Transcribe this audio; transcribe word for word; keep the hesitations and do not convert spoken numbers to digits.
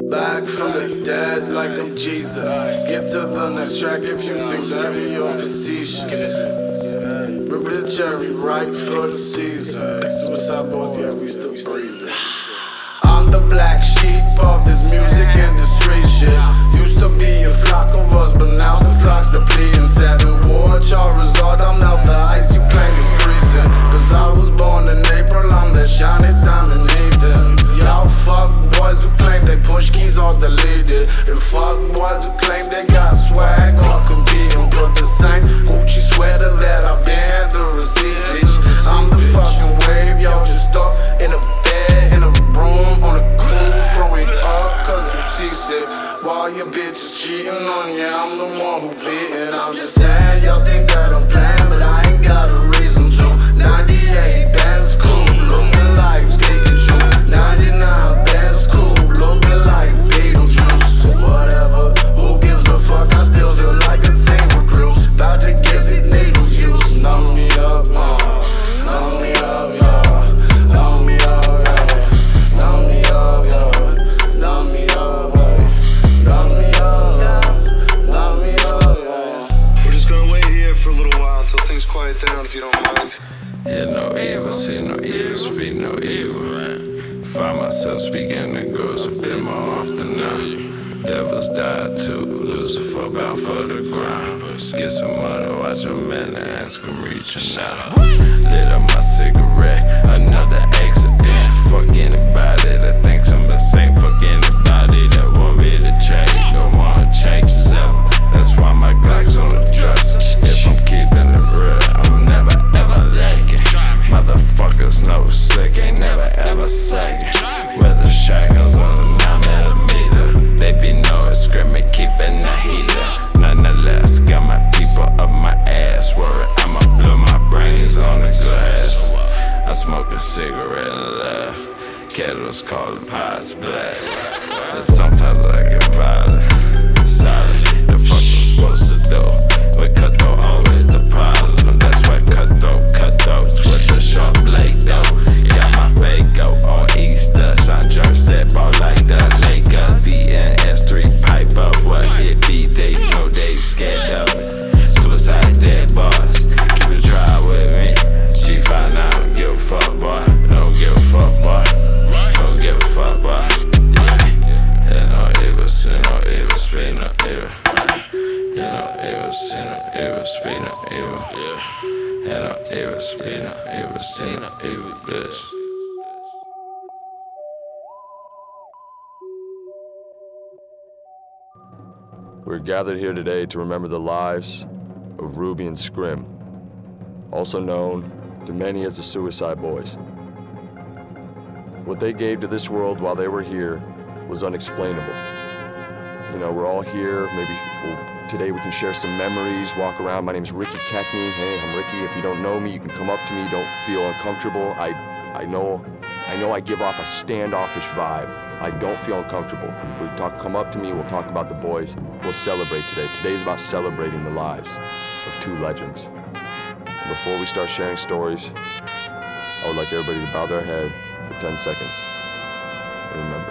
Back from the dead like I'm Jesus. Skip to the next track if you think that we all facetious. Rip the cherry right for the season. Suicide boys, yeah, we still breathing. I'm the black sheep of this music industry shit. Used to be a flock of us, but now the flock's depleting. Seven war Charizard, I'm now the ice you claim is freezing. Cause I was born in April, I'm that shiny diamond heathen. Y'all fuck boys who claim they push keys all deleted. And fuck boys who claim they got swag all competing. Put the same Gucci sweater that I've been had the receipt, bitch. I'm the fucking wave, y'all just stuck in a bed, in a room, on a cruise, throwing up cause you seasick. While your bitch is cheating on you, I'm the one who beatin'. I'm just saying, y'all think that I'm playing, but I ain't got a reason to. ninety-eight Benz coupe, looking like Pikachu. ninety-nine Benz coupe, looking like Beetlejuice. Whatever, who gives a fuck, I still feel like a team recruit. About to give these needles use. Numb me up, uh, numb me up, yeah. Numb me up, yeah. Numb me up, yeah. Numb me up, yeah. Numb me up, yeah. Numb me up, yeah. We're just gonna wait here for a little while until things quiet down, if you don't mind. Hear no evil, see no evil, speak no evil. Find myself speaking the ghosts a bit more often now. Devils die too, Lucifer bound for the ground. Get some money, watch a man and ask him reaching out. Lit up my cigarette, another accident. Fuck anybody that thinks I'm the same. Fuck anybody that want me to change, don't wanna change his ever. That's why my Glock's on the dresser. If I'm keeping it real, I'm never ever lagging. Motherfuckers know sick, ain't never ever sagging. Whether shotguns on the nine millimeter, they be knowin' screaming, keeping the heater. Nonetheless, got my people up my ass, worried I'ma blow my brains on the glass. I smoked a cigarette and left. Kettles call the pots black. And sometimes I get violent, silent. The fuck I'm supposed to do? But cutthroat always the problem. That's why cutthroat, cutthroats with the sharp blade though. Got my fake go on Easter. Sun jerk set ball like the Lakers. D N S three pipe up what it be. They know they scared of it. Suicide dead boss. Keep it dry with me. She find out, don't give a fuck boy. Don't give a fuck boy. Don't give a fuck boy. Yeah, no evil, sin no evil, speak no evil. Yeah, no evil, sin no evil, speak no evil. Yeah, no evil, speak no evil, see no evil, bitch. We're gathered here today to remember the lives of Ruby and Scrim, also known to many as the Suicide Boys. What they gave to this world while they were here was unexplainable. You know, we're all here, maybe we'll, today we can share some memories, walk around. My name's Ricky Cackney. Hey, I'm Ricky. If you don't know me, you can come up to me, don't feel uncomfortable. I I know I know I give off a standoffish vibe. I don't feel uncomfortable. We talk, come up to me, we'll talk about the boys. We'll celebrate today. Today's about celebrating the lives of two legends. And before we start sharing stories, I would like everybody to bow their head for ten seconds and remember.